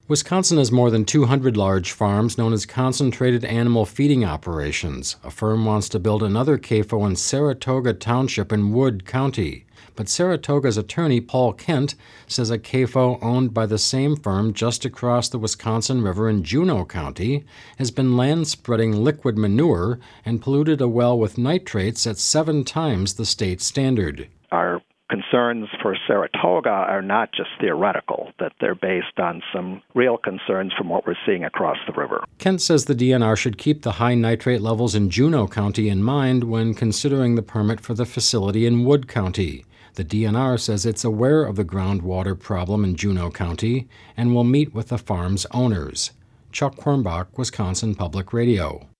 Wisconsin has more than 200 large farms known as concentrated animal feeding operations. A firm wants to build another CAFO in Saratoga Township in Wood County. But Saratoga's attorney, Paul Kent, says a CAFO owned by the same firm just across the Wisconsin River in Juneau County has been land-spreading liquid manure and polluted a well with nitrates at 7 times the state standard. Our concerns for Saratoga are not just theoretical, that they're based on some real concerns from what we're seeing across the river. Kent says the DNR should keep the high nitrate levels in Juneau County in mind when considering the permit for the facility in Wood County. The DNR says it's aware of the groundwater problem in Juneau County and will meet with the farm's owners. Chuck Quirmbach, Wisconsin Public Radio.